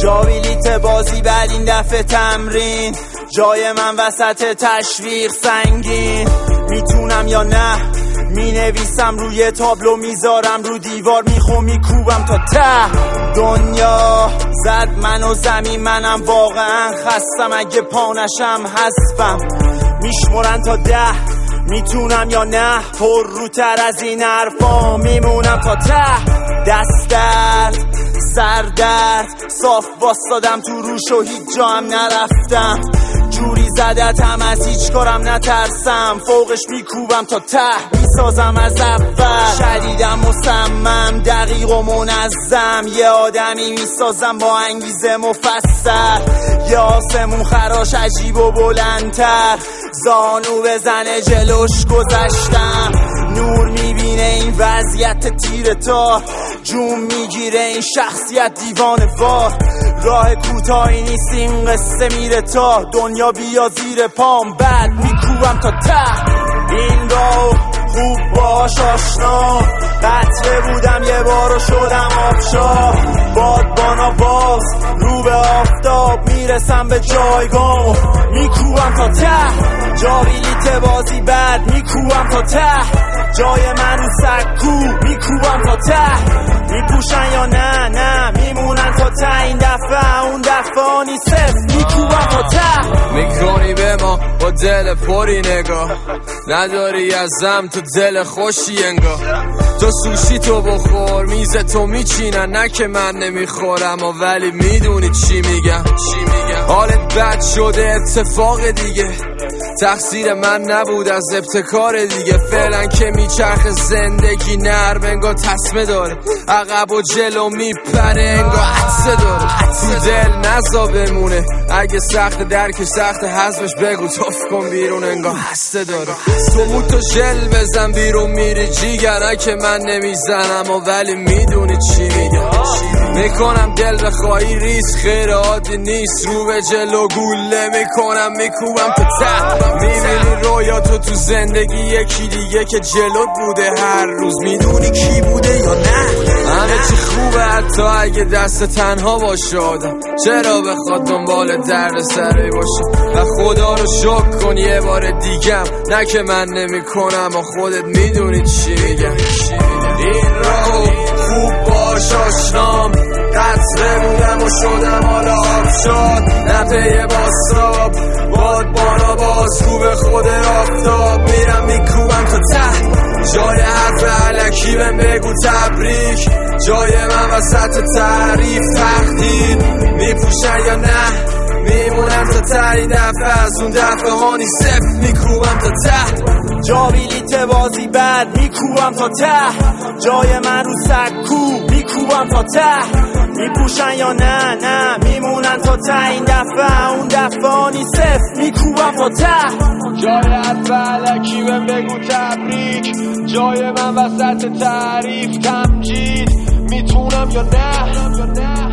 جاویلیت بازی بعد این دفعه تمرین، جای من وسط تشویق سنگین. میتونم یا نه، مینویسم روی تابلو، میذارم رو دیوار، میخوام میکوبم تا ته. دنیا زد منو زمین، منم واقعا خستم، اگه پانشم حسبم. میشمرن تا 10، میتونم یا نه، پر روتر از این حرفا میمونم تا ته. دست درد سر درد، صاف باستادم تو روش و هیچ جا هم نرفتم. جوری زدتم از هیچ کارم نترسم، فوقش میکوبم تا ته، میسازم از اول. شدیدم مصمم، دقیق و منظم، یه آدمی میسازم با انگیزه مفصل. یه آسمون خراش عجیب و بلندتر، زانو بزنه جلوش گذشتم. نور میبینه این وضعیت تیر تار، جون میگیره این شخصیت دیوانه وار. راه کوتاهی نیست این قصه، میره تا دنیا بیا زیر پام، بعد میکوبم تا ته. این راه خوب باش آشنا، قطره بودم یه بار و شدم آبشار. بادبانا باز رو به آفتاب، میرسم به جایگاه، میکوبم تا ته. جاویلیت بازی بعد میکوبم تا ته، جای من رو سکو، میکوبم تا ته. میپوشن یا نه میمونن تا ته، این دفعه اون دفعه نیست، صفر میکوبم تا ته. میکنی به ما با دل پری نگاه، نداری ازم تو دل خوشی انگار. تو سوشی تو بخور، میز تو میچینن، نه که من نمیخورم ولی میدونی چی میگم. حالت بد شده اتفاق دیگه، تقصیر من نبود از ابتکار دیگه. فعلا که میچرخ زندگی نرم انگار تسمه داره، عقب و جلو میپره انگار عطسه داره. تو دل نزا بمونه، اگه سخت درک سخت حزمش بگو توف کن بیرون انگار هسته داره. تو موتو ژل بزن بیرون میری جیگر، که من نمیزنم ولی میدونی چی میگم. میکنم دل بخوایی ریس، خیر عادی نیست، رو به جلو گوله میکنم میکوبم تا ته. میبینی رویاتو تو زندگی یکی دیگه که جلوت بوده هر روز، میدونی کی بوده یا نه. همه چی خوبه حتی اگه دست تنها باشه آدم، چرا بخواد دنبال درد سری باشه. و خدا رو شکر کن یه بار دیگم، نه که من نمی کنم و خودت میدونی چی میگم. این راهو خوب باش آشنام، قطره بودم و شدم حالا آبشار. نپه باستاب بادبانا باز رو به خود آفتاب، میرم میکوبم تا ته. جای حرف علکی بهم بگو تبریک، جای من وسط تعریف تقدیر. میپوشن یا نه میمونم تا ته، این دفعه از اون دفعه ها نیست، صفر میکوبم تا ته. جاویلیت بازی بعد میکوبم تا ته، جای من رو سکو، میکوبم تا ته. میپوشن یا نه میمونن تا ته، این دفعه اون دفعه نیست، صفر میکوبم تا ته. جای حرف علکی بهم بگو تبریک، جای من وسط تعریف تمجید. میتونم یا نه